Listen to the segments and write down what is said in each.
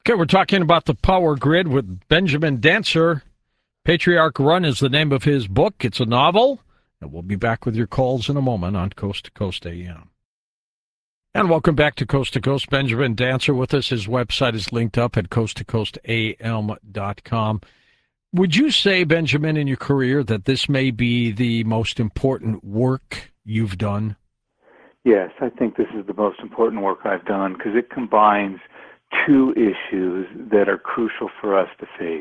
Okay, we're talking about the power grid with Benjamin Dancer. Patriarch Run is the name of his book. It's a novel, and we'll be back with your calls in a moment on Coast to Coast AM. And welcome back to Coast. Benjamin Dancer with us. His website is linked up at coasttocoastam.com. Would you say, Benjamin, in your career that this may be the most important work you've done? Yes, I think this is the most important work I've done because it combines two issues that are crucial for us to face,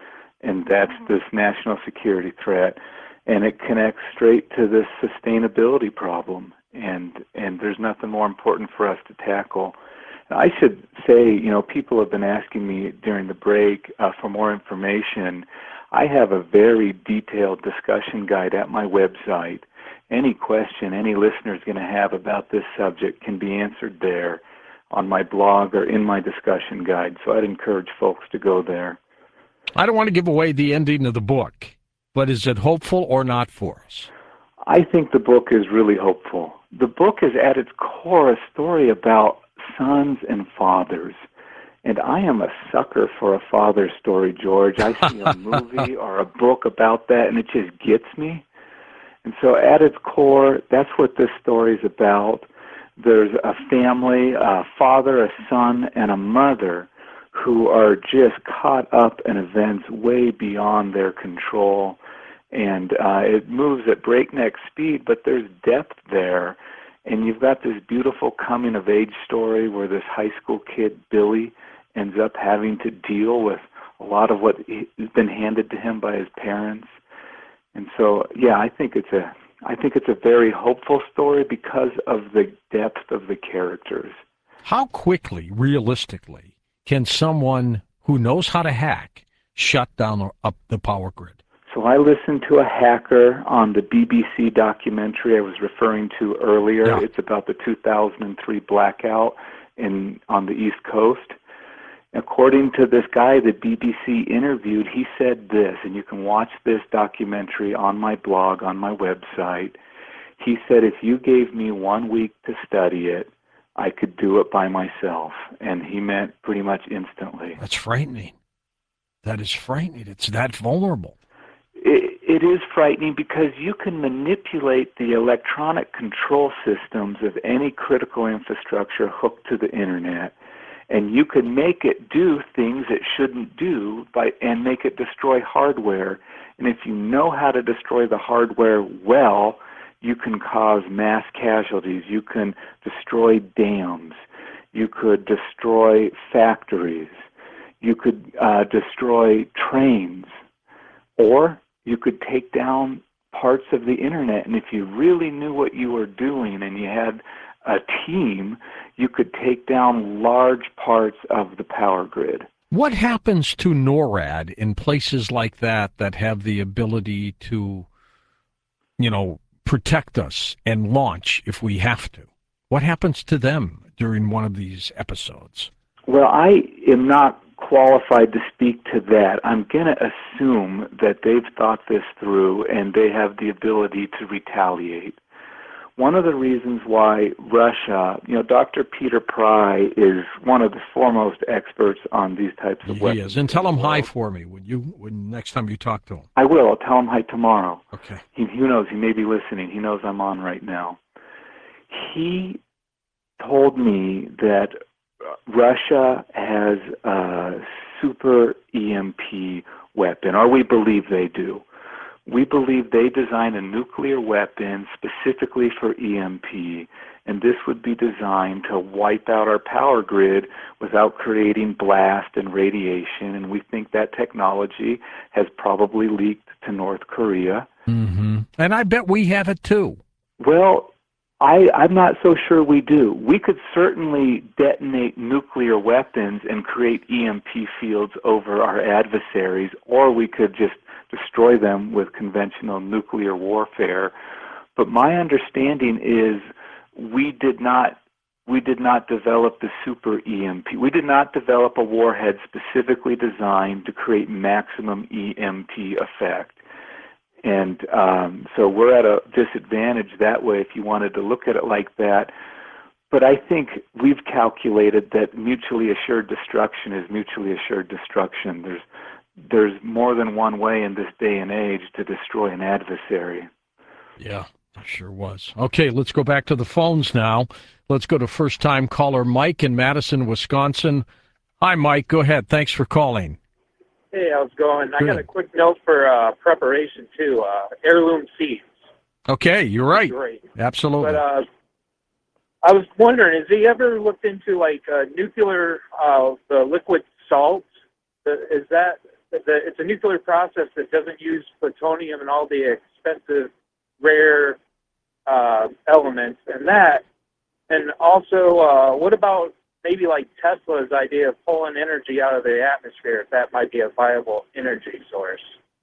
and that's this national security threat, and it connects straight to this sustainability problem, and there's nothing more important for us to tackle. I should say, people have been asking me during the break for more information. I have a very detailed discussion guide at my website. Any question any listener is going to have about this subject can be answered there on my blog or in my discussion guide, so I'd encourage folks to go there. I don't want to give away the ending of the book, but is it hopeful or not for us? I think the book is really hopeful. The book is at its core a story about sons and fathers. And I am a sucker for a father story, George. I see a movie or a book about that, and it just gets me. And so at its core, that's what this story is about. There's a family, a father, a son, and a mother who are just caught up in events way beyond their control. And it moves at breakneck speed, but there's depth there. And you've got this beautiful coming-of-age story where this high school kid, Billy, ends up having to deal with a lot of what has been handed to him by his parents. And so, yeah, I think it's a very hopeful story because of the depth of the characters. How quickly, realistically, can someone who knows how to hack shut down up the power grid? So I listened to a hacker on the BBC documentary I was referring to earlier. Yeah. It's about the 2003 blackout on the East Coast. According to this guy the BBC interviewed, he said this, and you can watch this documentary on my blog, on my website. He said, if you gave me 1 week to study it, I could do it by myself. And he meant pretty much instantly. That's frightening. That is frightening. It's that vulnerable. It is frightening because you can manipulate the electronic control systems of any critical infrastructure hooked to the Internet. And you can make it do things it shouldn't do and make it destroy hardware. And if you know how to destroy the hardware well, you can cause mass casualties. You can destroy dams. You could destroy factories. You could destroy trains. Or you could take down parts of the Internet. And if you really knew what you were doing and you had a team, you could take down large parts of the power grid. What happens to NORAD in places like that have the ability to, protect us and launch if we have to? What happens to them during one of these episodes? Well, I am not qualified to speak to that. I'm going to assume that they've thought this through and they have the ability to retaliate. One of the reasons why Russia, Dr. Peter Pry is one of the foremost experts on these types of weapons. He is. And tell him hi for me when next time you talk to him. I will. I'll tell him hi tomorrow. Okay. Who knows? He may be listening. He knows I'm on right now. He told me that Russia has a super EMP weapon, or we believe they do. We believe they designed a nuclear weapon specifically for EMP, and this would be designed to wipe out our power grid without creating blast and radiation, and we think that technology has probably leaked to North Korea. Mm-hmm. And I bet we have it too. Well, I'm not so sure we do. We could certainly detonate nuclear weapons and create EMP fields over our adversaries, or we could just destroy them with conventional nuclear warfare. But my understanding is we did not develop the super EMP. We did not develop a warhead specifically designed to create maximum EMP effect. And so we're at a disadvantage that way if you wanted to look at it like that. But I think we've calculated that mutually assured destruction is mutually assured destruction. There's more than one way in this day and age to destroy an adversary. Yeah, there sure was. Okay, let's go back to the phones now. Let's go to first-time caller Mike in Madison, Wisconsin. Hi, Mike. Go ahead. Thanks for calling. Hey, how's it going? Good. I got a quick note for preparation, too. Heirloom seeds. Okay, you're right. Great. Absolutely. But I was wondering, has he ever looked into, like, nuclear, the liquid salt? Is that, it's a nuclear process that doesn't use plutonium and all the expensive, rare elements and that. And also, what about maybe like Tesla's idea of pulling energy out of the atmosphere, if that might be a viable energy source?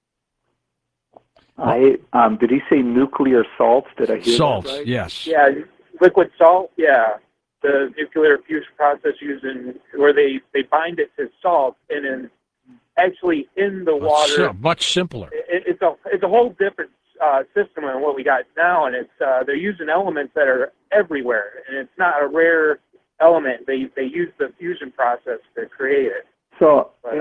Did he say nuclear salts? Did I hear Salts, that right? yes. Yeah, liquid salt, yeah. The nuclear fusion process using where they bind it to salt and then actually in the water. Much simpler. It's a whole different system than what we got now, and it's they're using elements that are everywhere, and it's not a rare element. They use the fusion process to create it. So, But,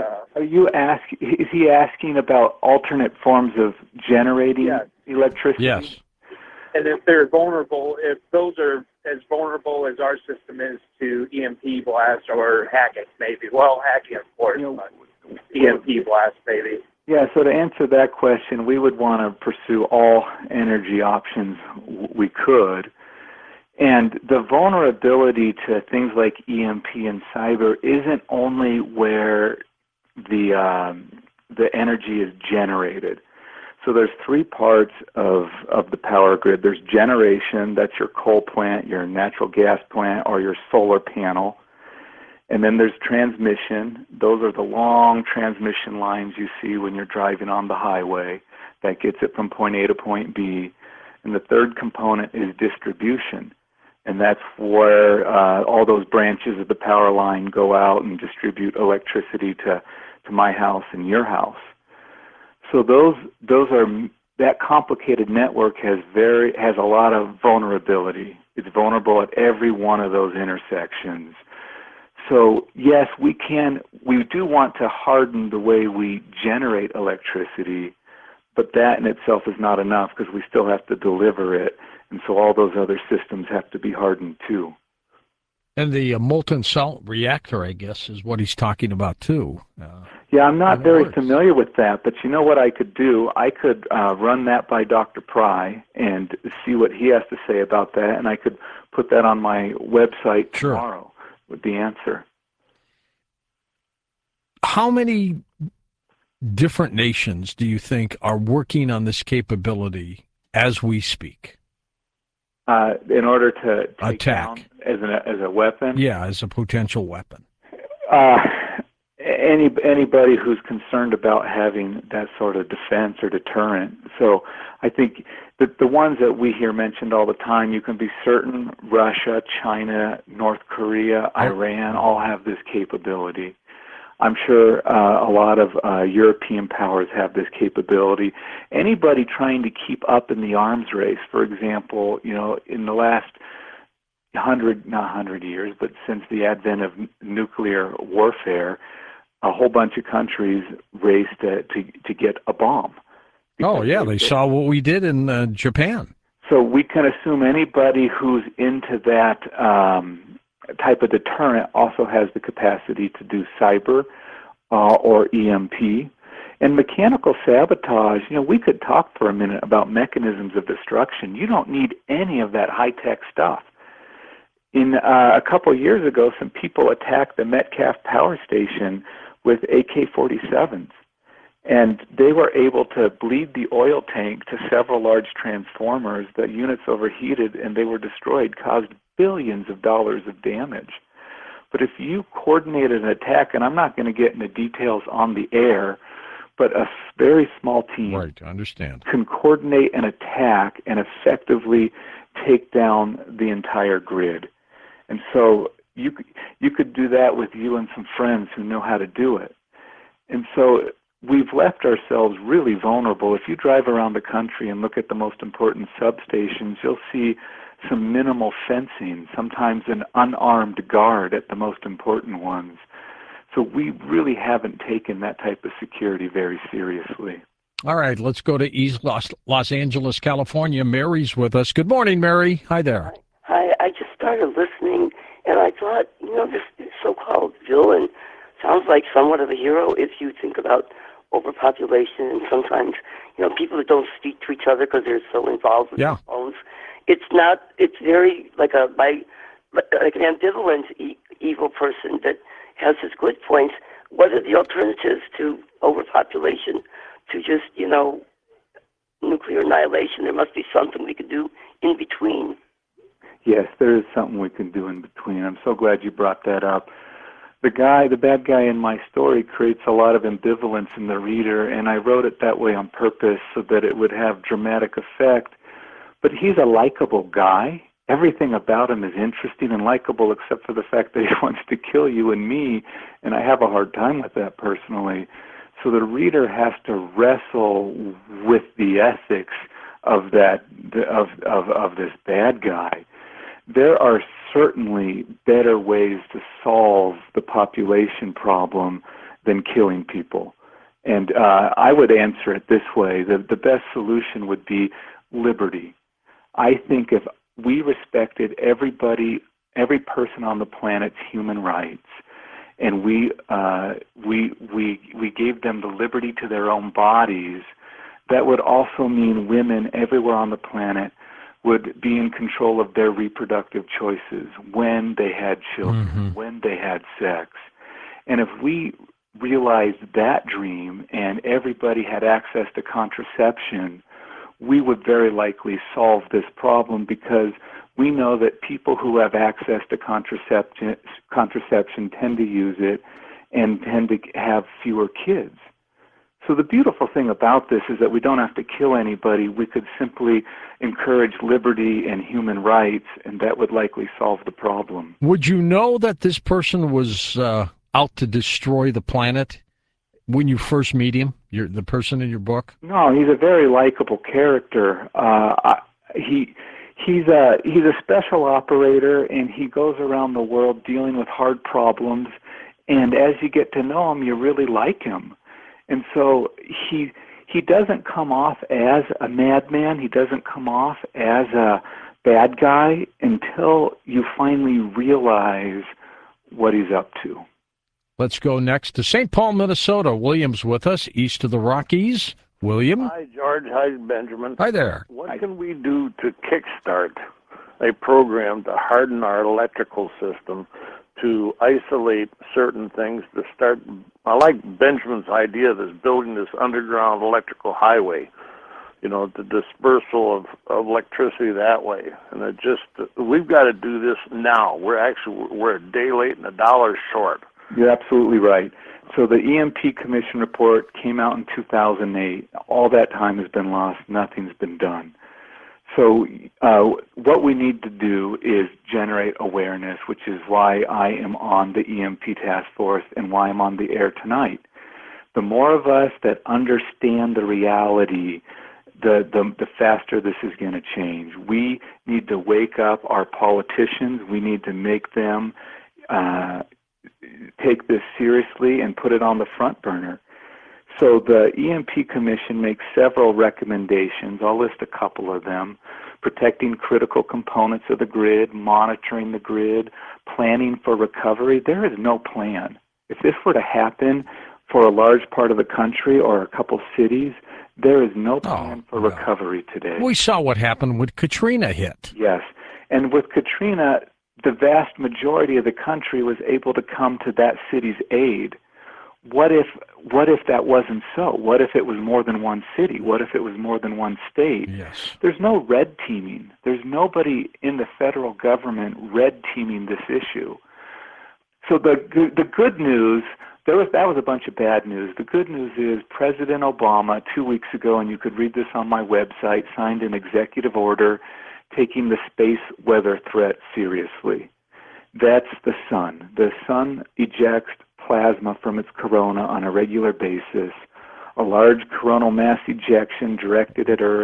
is he asking about alternate forms of generating electricity? Yes. And if they're vulnerable, if those are as vulnerable as our system is to EMP blast or hacking, maybe. Well, hacking, of course, but EMP blast, maybe. Yeah, so to answer that question, we would want to pursue all energy options we could. And the vulnerability to things like EMP and cyber isn't only where the energy is generated. So there's three parts of the power grid. There's generation, that's your coal plant, your natural gas plant, or your solar panel. And then there's transmission. Those are the long transmission lines you see when you're driving on the highway. That gets it from point A to point B. And the third component is distribution. And that's where all those branches of the power line go out and distribute electricity to my house and your house. So that complicated network has a lot of vulnerability. It's vulnerable at every one of those intersections. So yes, we do want to harden the way we generate electricity, but that in itself is not enough because we still have to deliver it, and so all those other systems have to be hardened too. And the molten salt reactor, I guess, is what he's talking about too. Yeah, I'm not very familiar with that, but you know what I could do? I could run that by Dr. Pry and see what he has to say about that, and I could put that on my website tomorrow with the answer. How many different nations do you think are working on this capability as we speak? In order to take attack down as a weapon? Yeah, as a potential weapon. Anybody who's concerned about having that sort of defense or deterrent. So I think that the ones that we hear mentioned all the time, you can be certain Russia, China, North Korea, Iran all have this capability. I'm sure a lot of European powers have this capability. Anybody trying to keep up in the arms race, for example, in the last not 100 years, but since the advent of nuclear warfare, a whole bunch of countries raced to get a bomb. Oh, yeah, they saw what we did in Japan. So we can assume anybody who's into that type of deterrent also has the capacity to do cyber or EMP. And mechanical sabotage, we could talk for a minute about mechanisms of destruction. You don't need any of that high-tech stuff. A couple of years ago, some people attacked the Metcalf Power Station with AK-47s. And they were able to bleed the oil tank to several large transformers. The units overheated and they were destroyed, caused billions of dollars of damage. But if you coordinated an attack, and I'm not going to get into details on the air, but a very small team can coordinate an attack and effectively take down the entire grid. And so you could do that with you and some friends who know how to do it. And so we've left ourselves really vulnerable. If you drive around the country and look at the most important substations, you'll see some minimal fencing, sometimes an unarmed guard at the most important ones. So we really haven't taken that type of security very seriously. All right, let's go to East Los Angeles, California. Mary's with us. Good morning, Mary. Hi there. Hi, I just started listening, and I thought, this so-called villain sounds like somewhat of a hero if you think about overpopulation and sometimes, people that don't speak to each other because they're so involved with their phones. It's very like an ambivalent evil person that has his good points. What are the alternatives to overpopulation, to just, nuclear annihilation? There must be something we could do in between. Yes, there is something we can do in between. I'm so glad you brought that up. The bad guy in my story creates a lot of ambivalence in the reader, and I wrote it that way on purpose so that it would have dramatic effect. But he's a likable guy. Everything about him is interesting and likable except for the fact that he wants to kill you and me, and I have a hard time with that personally. So the reader has to wrestle with the ethics of this bad guy. There are certainly better ways to solve the population problem than killing people. And I would answer it this way. The best solution would be liberty. I think if we respected every person on the planet's human rights, and we gave them the liberty to their own bodies, that would also mean women everywhere on the planet would be in control of their reproductive choices when they had children, when they had sex. And if we realized that dream and everybody had access to contraception, we would very likely solve this problem, because we know that people who have access to contraception tend to use it and tend to have fewer kids. So the beautiful thing about this is that we don't have to kill anybody. We could simply encourage liberty and human rights, and that would likely solve the problem. Would you know that this person was out to destroy the planet when you first meet him, the person in your book? No, he's a very likable character. He's a special operator, and he goes around the world dealing with hard problems. And as you get to know him, you really like him. And so he doesn't come off as a madman. He doesn't come off as a bad guy until you finally realize what he's up to. Let's go next to St. Paul, Minnesota. William's with us, east of the Rockies. William? Hi, George. Hi, Benjamin. Hi there. What can we do to kickstart a program to harden our electrical system, to isolate certain things, to start? I like Benjamin's idea of this building this underground electrical highway, the dispersal of electricity that way. And we've got to do this now. We're a day late and $1 short. You're absolutely right. So the EMP Commission report came out in 2008. All that time has been lost. Nothing's been done. So what we need to do is generate awareness, which is why I am on the EMP task force and why I'm on the air tonight. The more of us that understand the reality, the faster this is going to change. We need to wake up our politicians. We need to make them take this seriously and put it on the front burner. So the EMP Commission makes several recommendations. I'll list a couple of them. Protecting critical components of the grid, monitoring the grid, planning for recovery. There is no plan. If this were to happen for a large part of the country or a couple cities, there is no plan for recovery today. We saw what happened when Katrina hit. Yes. And with Katrina, the vast majority of the country was able to come to that city's aid. What if that wasn't so? What if it was more than one city? What if it was more than one state? Yes. There's no red teaming. There's nobody in the federal government red teaming this issue. So the good news, that was a bunch of bad news. The good news is President Obama 2 weeks ago, and you could read this on my website, signed an executive order taking the space weather threat seriously. That's the sun. The sun ejects plasma from its corona on a regular basis. A large coronal mass ejection directed at Earth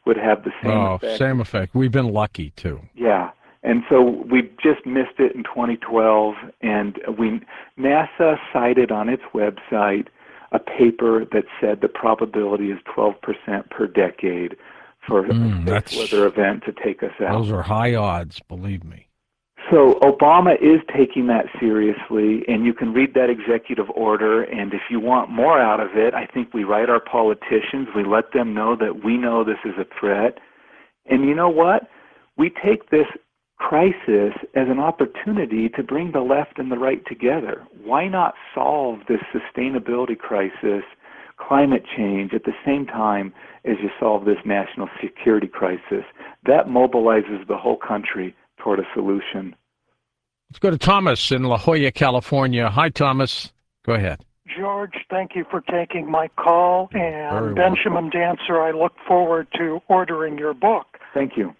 would have the same effect. Same effect. We've been lucky, too. Yeah. And so we just missed it in 2012, and NASA cited on its website a paper that said the probability is 12% per decade for a space weather event to take us out. Those are high odds, believe me. So Obama is taking that seriously, and you can read that executive order, and if you want more out of it, I think we write our politicians, we let them know that we know this is a threat. And you know what? We take this crisis as an opportunity to bring the left and the right together. Why not solve this sustainability crisis, climate change, at the same time as you solve this national security crisis? That mobilizes the whole country toward a solution. Let's go to Thomas in La Jolla, California. Hi, Thomas. Go ahead. George, thank you for taking my call. And Benjamin Dancer, I look forward to ordering your book. Thank you.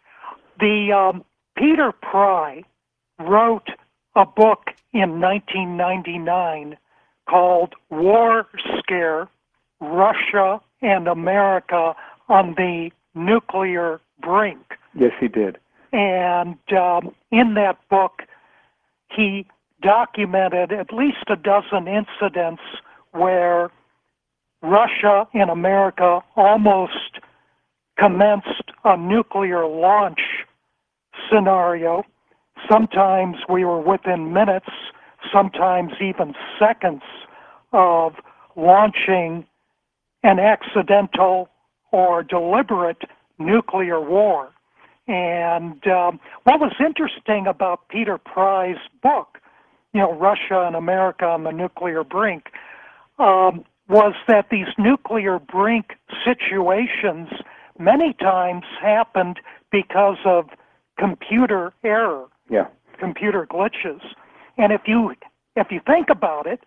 Peter Pry wrote a book in 1999 called War Scare, Russia and America on the Nuclear Brink. Yes, he did. And in that book, he documented at least a dozen incidents where Russia and America almost commenced a nuclear launch scenario. Sometimes we were within minutes, sometimes even seconds of launching an accidental or deliberate nuclear war. And what was interesting about Peter Pry's book, Russia and America on the Nuclear Brink, was that these nuclear brink situations many times happened because of computer error, computer glitches. And if you think about it,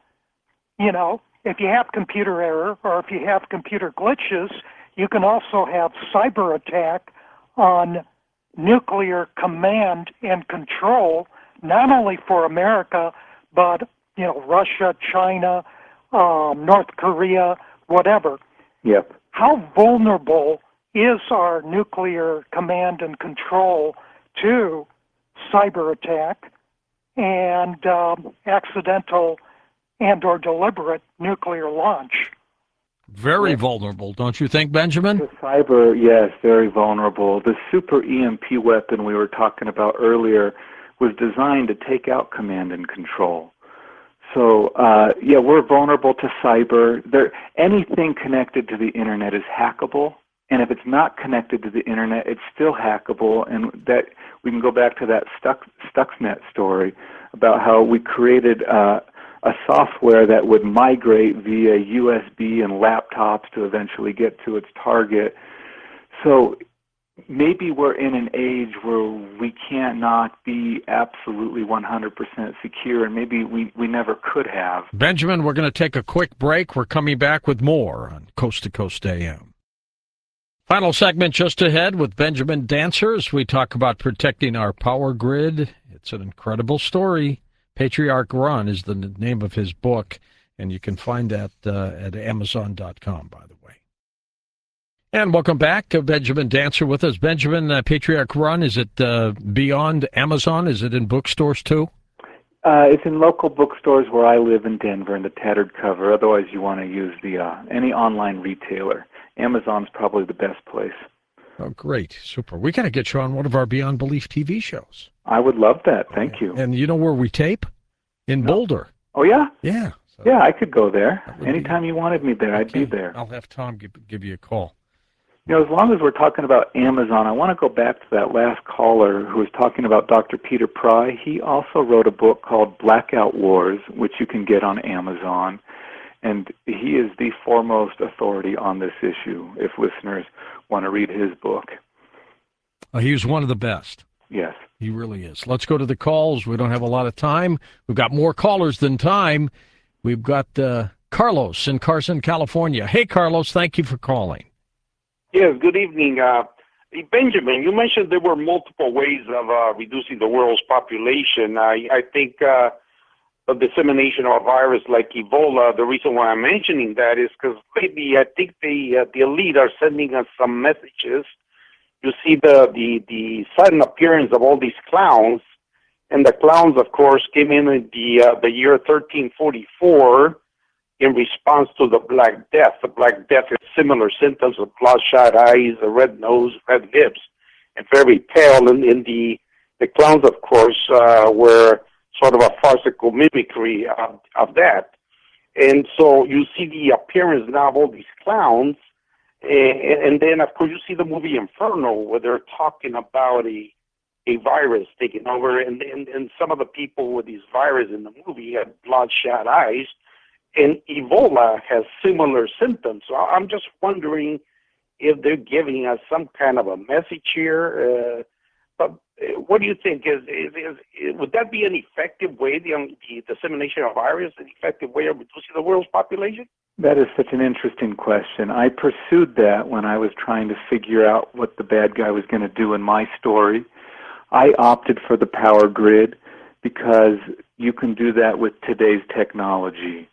if you have computer error or if you have computer glitches, you can also have cyber attack on nuclear command and control, not only for America, but Russia, China, North Korea, whatever. Yep. How vulnerable is our nuclear command and control to cyber attack and accidental and or deliberate nuclear launch? Very vulnerable, don't you think, Benjamin? The cyber, yes, very vulnerable. The super EMP weapon we were talking about earlier was designed to take out command and control. So, we're vulnerable to cyber. Anything connected to the Internet is hackable, and if it's not connected to the Internet, it's still hackable. And that we can go back to that Stuxnet story about how we created a software that would migrate via USB and laptops to eventually get to its target. So maybe we're in an age where we cannot be absolutely 100% secure, and maybe we never could have. Benjamin, we're going to take a quick break. We're coming back with more on Coast to Coast AM. Final segment just ahead with Benjamin Dancer as we talk about protecting our power grid. It's an incredible story. Patriarch Run is the name of his book, and you can find that at Amazon.com, by the way. And welcome back. Benjamin Dancer with us. Benjamin, Patriarch Run, is it beyond Amazon? Is it in bookstores too? It's in local bookstores where I live in Denver in the tattered cover. Otherwise, you want to use any online retailer. Amazon's probably the best place. Oh, great. Super. We got to get you on one of our Beyond Belief TV shows. I would love that. Thank you. And you know where we tape? In Boulder. Oh, yeah? Yeah. So yeah, I could go there. Anytime you wanted me there, I'd be there. I'll have Tom give you a call. As long as we're talking about Amazon, I want to go back to that last caller who was talking about Dr. Peter Pry. He also wrote a book called Blackout Wars, which you can get on Amazon. And he is the foremost authority on this issue, if listeners want to read his book. He was one of the best. Yes. He really is. Let's go to the calls. We don't have a lot of time. We've got more callers than time. We've got Carlos in Carson, California. Hey, Carlos, thank you for calling. Yes, good evening. Benjamin, you mentioned there were multiple ways of reducing the world's population. I think the dissemination of a virus like Ebola, the reason why I'm mentioning that is because maybe I think the elite are sending us some messages you see the sudden appearance of all these clowns, and the clowns, of course, came in the year 1344 in response to the Black Death. The Black Death had similar symptoms of bloodshot eyes, a red nose, red lips, and very pale. And the clowns, of course, were sort of a farcical mimicry of that. And so you see the appearance now of all these clowns, and then, of course, you see the movie Inferno, where they're talking about a virus taking over, and some of the people with these viruses in the movie had bloodshot eyes, and Ebola has similar symptoms. So I'm just wondering if they're giving us some kind of a message here. But what do you think? Would that be an effective way, the dissemination of virus, an effective way of reducing the world's population? That is such an interesting question. I pursued that when I was trying to figure out what the bad guy was going to do in my story. I opted for the power grid because you can do that with today's technology.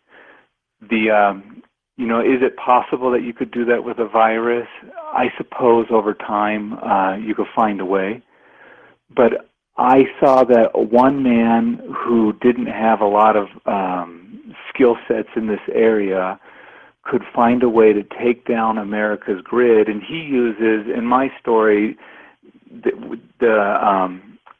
Is it possible that you could do that with a virus? I suppose over time you could find a way. But I saw that one man who didn't have a lot of skill sets in this area could find a way to take down America's grid, and he uses, in my story, they're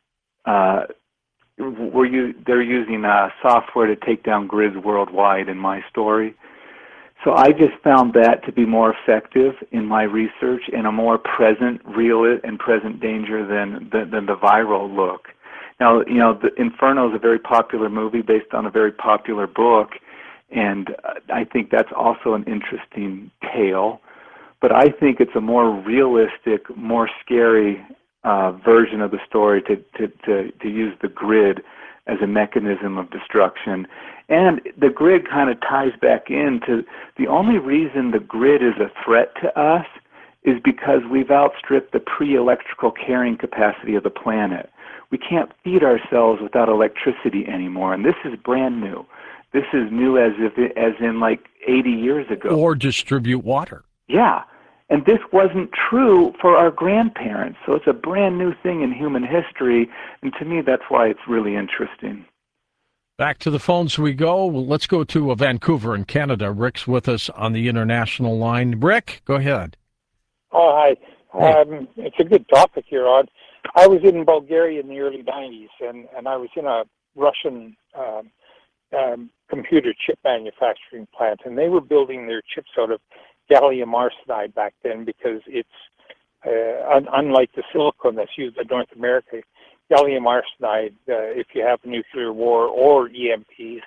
using software to take down grids worldwide in my story. So I just found that to be more effective in my research and a more real and present danger than the viral look. Now, the Inferno is a very popular movie based on a very popular book, and I think that's also an interesting tale. But I think it's a more realistic, more scary version of the story to use the grid as a mechanism of destruction. And the grid kind of ties back into the only reason the grid is a threat to us is because we've outstripped the pre-electrical carrying capacity of the planet. We can't feed ourselves without electricity anymore, and this is brand new. This is new as in like 80 years ago. Or distribute water. Yeah. And this wasn't true for our grandparents, so it's a brand new thing in human history, and to me that's why it's really interesting. Back to the phones we go. Let's go to Vancouver in Canada. Rick's with us on the international line. Rick, go ahead. Oh, hi. Hey. It's a good topic here, Odd. I was in Bulgaria in the early 90s, and I was in a Russian computer chip manufacturing plant, and they were building their chips out of gallium arsenide back then because it's, unlike the silicon that's used in North America, gallium arsenide, if you have a nuclear war or EMPs,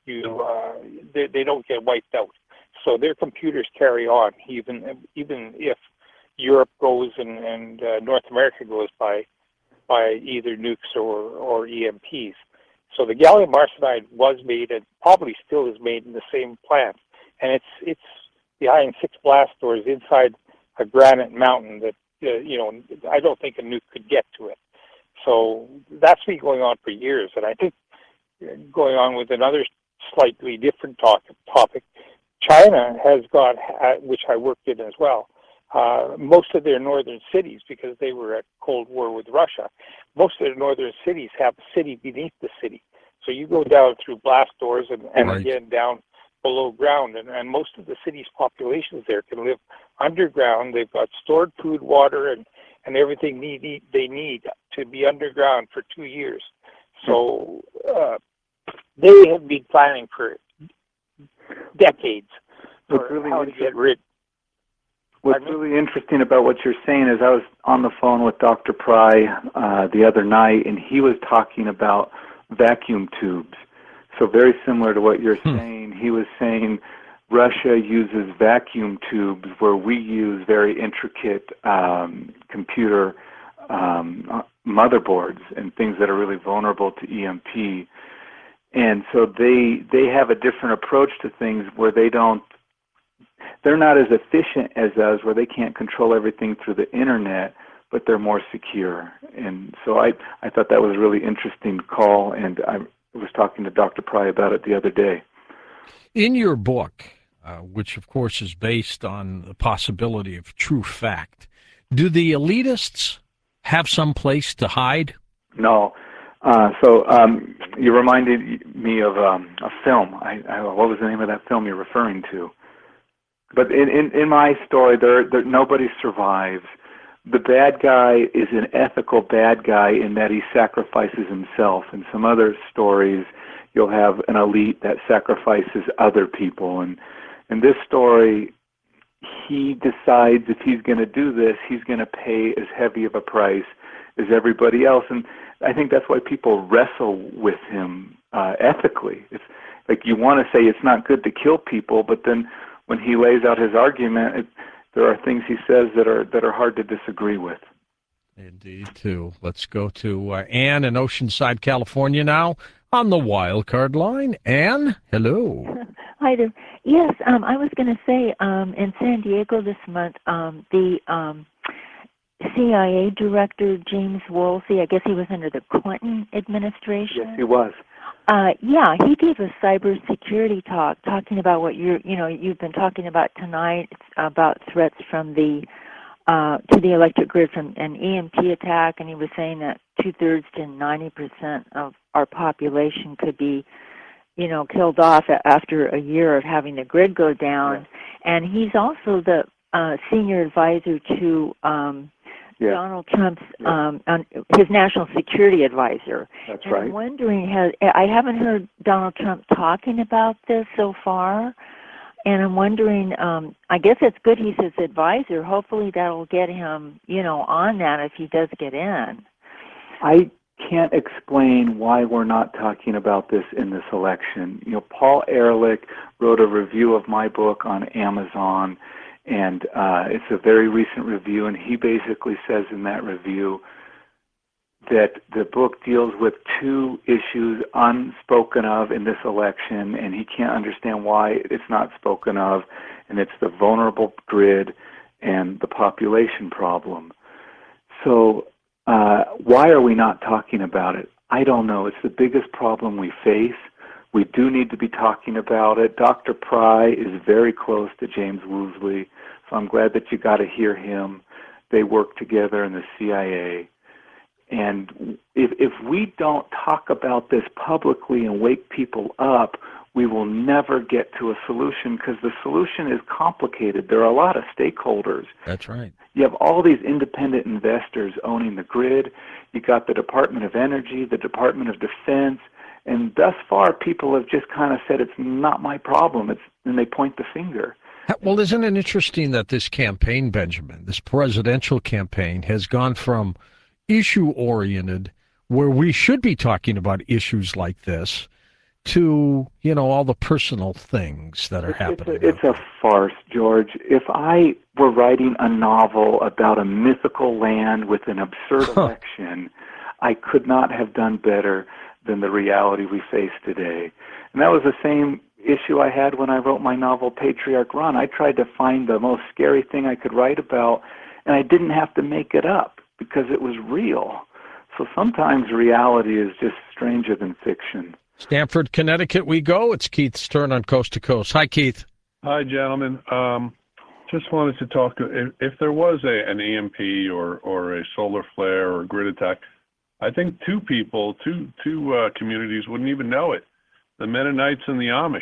they don't get wiped out. So their computers carry on, even if Europe goes and North America goes by either nukes or EMPs. So the gallium arsenide was made and probably still is made in the same plant, and it's behind 6 blast doors inside a granite mountain that I don't think a nuke could get to it. So that's been going on for years, and I think going on with another slightly different topic, China has got, which I worked in as well, most of their northern cities, because they were at Cold War with Russia, most of their northern cities have a city beneath the city. So you go down through blast doors and Right. again down below ground, and most of the city's populations there can live underground. They've got stored food, water, and everything they need to be underground for 2 years. So they have been planning for decades for how to get rid. What's really interesting about what you're saying is I was on the phone with Dr. Pry the other night, and he was talking about vacuum tubes. So very similar to what you're saying. He was saying Russia uses vacuum tubes where we use very intricate computer motherboards and things that are really vulnerable to EMP. And so they have a different approach to things where they're not as efficient as us, where they can't control everything through the internet, but they're more secure. And so I thought that was a really interesting call, and I was talking to Dr. Pry about it the other day. In your book, which of course is based on the possibility of true fact, Do the elitists have some place to hide? No. So you reminded me of a film. What was the name of that film you're referring to? But in my story, nobody survives. The bad guy is an ethical bad guy in that he sacrifices himself. In some other stories, you'll have an elite that sacrifices other people. And in this story, he decides if he's going to do this, he's going to pay as heavy of a price as everybody else. And I think that's why people wrestle with him ethically. It's like you want to say it's not good to kill people, but then when he lays out his argument, there are things he says that are hard to disagree with. Indeed, too. Let's go to Ann in Oceanside, California now on the wild card line. Ann, hello. Hi there. Yes, I was going to say in San Diego this month, the CIA director, James Woolsey, I guess he was under the Clinton administration. Yes, he was. Yeah, he gave a cybersecurity talk, talking about what you've been talking about tonight, about threats from the to the electric grid from an EMP attack, and he was saying that 2/3 to 90% of our population could be, killed off after a year of having the grid go down. Yeah. And he's also the senior advisor to Donald Trump's his national security advisor. That's and right. I'm wondering, I haven't heard Donald Trump talking about this so far, and I'm wondering. I guess it's good he's his advisor. Hopefully that'll get him, on that if he does get in. I can't explain why we're not talking about this in this election. Paul Ehrlich wrote a review of my book on Amazon. And it's a very recent review, and he basically says in that review that the book deals with two issues unspoken of in this election, and he can't understand why it's not spoken of, and it's the vulnerable grid and the population problem. So why are we not talking about it? I don't know. It's the biggest problem we face. We do need to be talking about it. Dr. Pry is very close to James Woolsey, so I'm glad that you got to hear him. They work together in the CIA. And if we don't talk about this publicly and wake people up, we will never get to a solution because the solution is complicated. There are a lot of stakeholders. That's right. You have all these independent investors owning the grid. You got the Department of Energy, the Department of Defense, and thus far, people have just kind of said, it's not my problem, and they point the finger. Well, isn't it interesting that this campaign, Benjamin, this presidential campaign, has gone from issue-oriented, where we should be talking about issues like this, to, all the personal things that are happening. It's a farce, George. If I were writing a novel about a mythical land with an absurd election, I could not have done better than the reality we face today. And that was the same issue I had when I wrote my novel Patriarch Run. I tried to find the most scary thing I could write about, and I didn't have to make it up because it was real. So sometimes reality is just stranger than fiction. Stamford, Connecticut we go. It's Keith's turn on Coast to Coast. Hi, Keith. Hi, gentlemen. Just wanted to talk, if there was an EMP or a solar flare or a grid attack, I think two communities wouldn't even know it. The Mennonites and the Amish.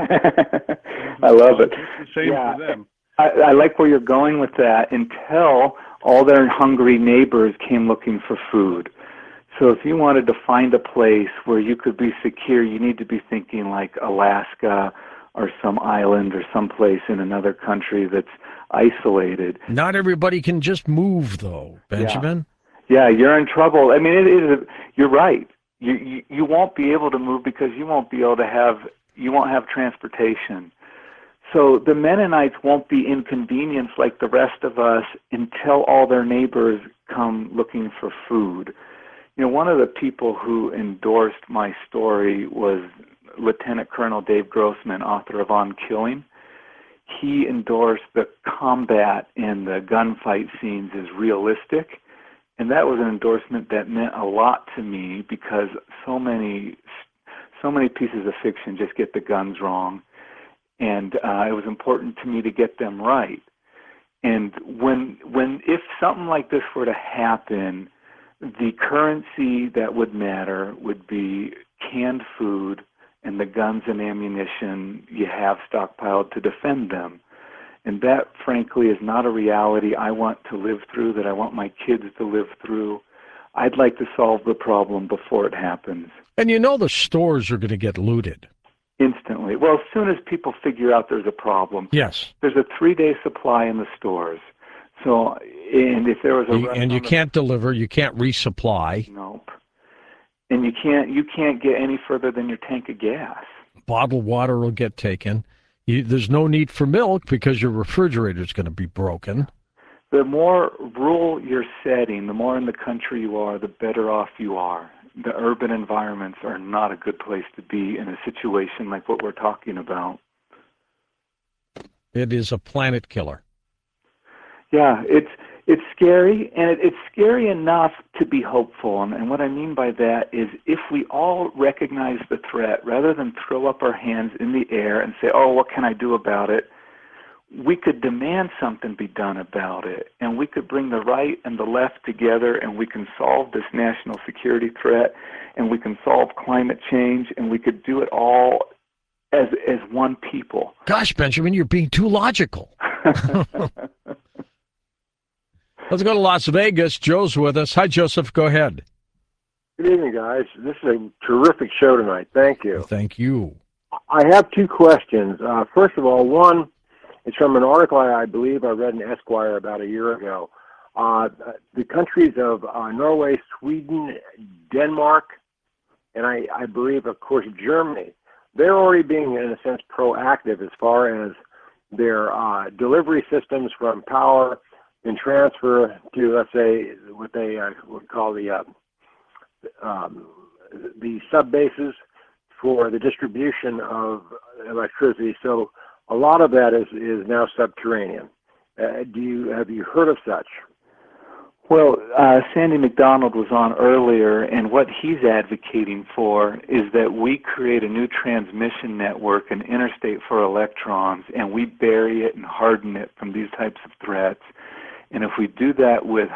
I love it. Same for them. I like where you're going with that until all their hungry neighbors came looking for food. So if you wanted to find a place where you could be secure, you need to be thinking like Alaska or some island or someplace in another country that's isolated. Not everybody can just move, though, Benjamin. Yeah, you're in trouble. I mean, you're right. You won't be able to move because you won't have transportation. So the Mennonites won't be inconvenienced like the rest of us until all their neighbors come looking for food. One of the people who endorsed my story was Lieutenant Colonel Dave Grossman, author of On Killing. He endorsed the combat and the gunfight scenes as realistic. And that was an endorsement that meant a lot to me because so many pieces of fiction just get the guns wrong. And it was important to me to get them right. And if something like this were to happen, the currency that would matter would be canned food and the guns and ammunition you have stockpiled to defend them. And that, frankly, is not a reality I want to live through, that I want my kids to live through. I'd like to solve the problem before it happens. And you know the stores are going to get looted. Instantly. Well, as soon as people figure out there's a problem. Yes. There's a 3-day supply in the stores. So, and if there was a... And you can't deliver, you can't resupply. Nope. And you can't get any further than your tank of gas. Bottled water will get taken. There's no need for milk because your refrigerator is going to be broken. The more rural you're setting, the more in the country you are, the better off you are. The urban environments are not a good place to be in a situation like what we're talking about. It is a planet killer. Yeah, it's scary, and it's scary enough to be hopeful. And what I mean by that is if we all recognize the threat, rather than throw up our hands in the air and say, oh, what can I do about it? We could demand something be done about it, and we could bring the right and the left together, and we can solve this national security threat, and we can solve climate change, and we could do it all as one people. Gosh, Benjamin, you're being too logical. Let's go to Las Vegas. Joe's with us. Hi, Joseph. Go ahead. Good evening, guys. This is a terrific show tonight. Thank you. Thank you. I have two questions. First of all, one, it's from an article I believe I read in Esquire about a year ago. The countries of Norway, Sweden, Denmark, and I believe, of course, Germany, they're already being, in a sense, proactive as far as their delivery systems from power and transfer to, let's say, what they would call the sub-bases for the distribution of electricity. So a lot of that is now subterranean. Have you heard of such? Well, Sandy McDonald was on earlier, and what he's advocating for is that we create a new transmission network, an interstate for electrons, and we bury it and harden it from these types of threats. And if we do that with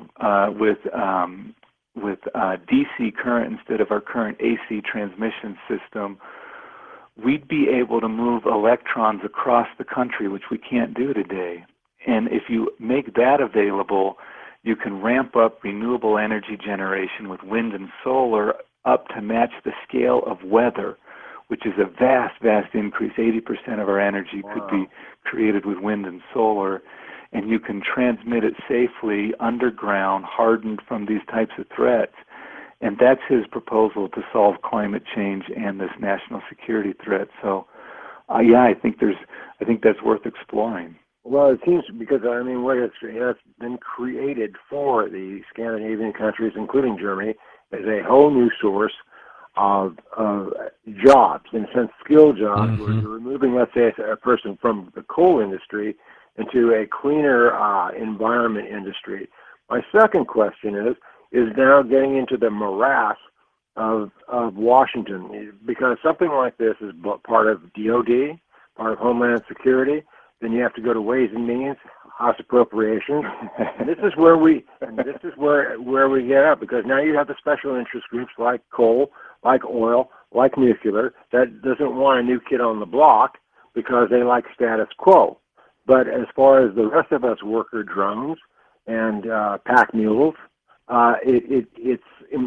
DC current instead of our current AC transmission system, we'd be able to move electrons across the country, which we can't do today. And if you make that available, you can ramp up renewable energy generation with wind and solar up to match the scale of weather, which is a vast, vast increase. 80% of our energy could be created with wind and solar. And you can transmit it safely underground, hardened from these types of threats. And that's his proposal to solve climate change and this national security threat. So, I think that's worth exploring. Well, it seems because what has been created for the Scandinavian countries, including Germany, is a whole new source of jobs, in a sense, skilled jobs, where you're removing, let's say, a person from the coal industry into a cleaner environment industry. My second question is now getting into the morass of Washington, because something like this is part of DOD, part of Homeland Security. Then you have to go to Ways and Means, House Appropriations, and this is where we get up, because now you have the special interest groups like coal, like oil, like nuclear that doesn't want a new kid on the block because they like status quo. But as far as the rest of us worker drones and pack mules, it's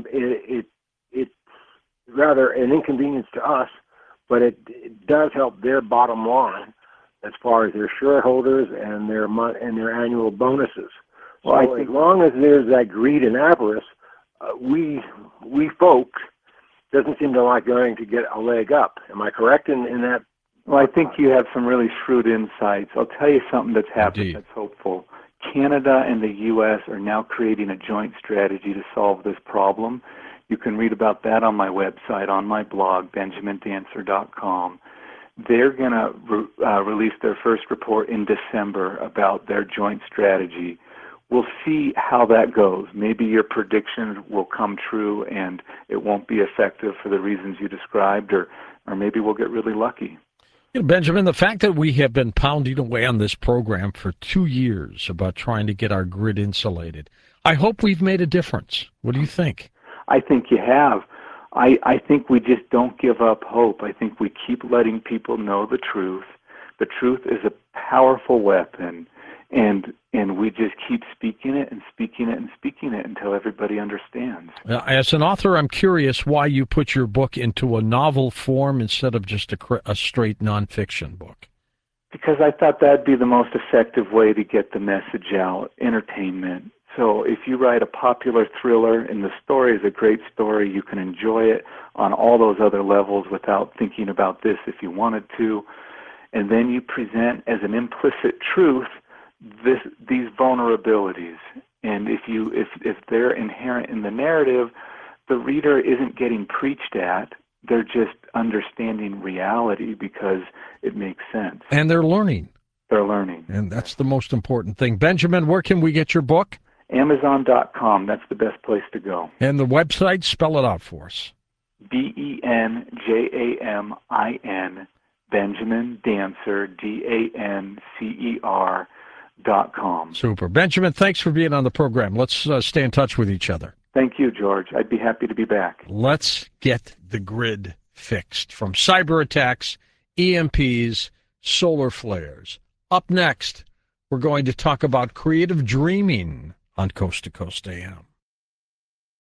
rather an inconvenience to us, but it does help their bottom line as far as their shareholders and their annual bonuses. Well, so as long as there's that greed and avarice, we folks doesn't seem to like going to get a leg up. Am I correct in that? Well, I think you have some really shrewd insights. I'll tell you something that's happened that's hopeful. Canada and the U.S. are now creating a joint strategy to solve this problem. You can read about that on my website, on my blog, benjamindancer.com. They're going to release their first report in December about their joint strategy. We'll see how that goes. Maybe your predictions will come true and it won't be effective for the reasons you described, or maybe we'll get really lucky. You know, Benjamin, the fact that we have been pounding away on this program for 2 years about trying to get our grid insulated, I hope we've made a difference. What do you think? I think you have. I think we just don't give up hope. I think we keep letting people know the truth. The truth is a powerful weapon, and we just keep speaking it and speaking it and speaking it until everybody understands. As an author, I'm curious why you put your book into a novel form instead of just a straight nonfiction book. Because I thought that'd be the most effective way to get the message out, entertainment. So if you write a popular thriller and the story is a great story, you can enjoy it on all those other levels without thinking about this if you wanted to. And then you present as an implicit truth these vulnerabilities. And if they're inherent in the narrative, the reader isn't getting preached at. They're just understanding reality because it makes sense. And they're learning. They're learning. And that's the most important thing. Benjamin, where can we get your book? Amazon.com. That's the best place to go. And the website, spell it out for us. BenjaminDancer, Benjamin Dancer, DANCER.com. Super. Benjamin, thanks for being on the program. Let's stay in touch with each other. Thank you, George. I'd be happy to be back. Let's get the grid fixed. From cyber attacks, EMPs, solar flares. Up next, we're going to talk about creative dreaming on Coast to Coast AM.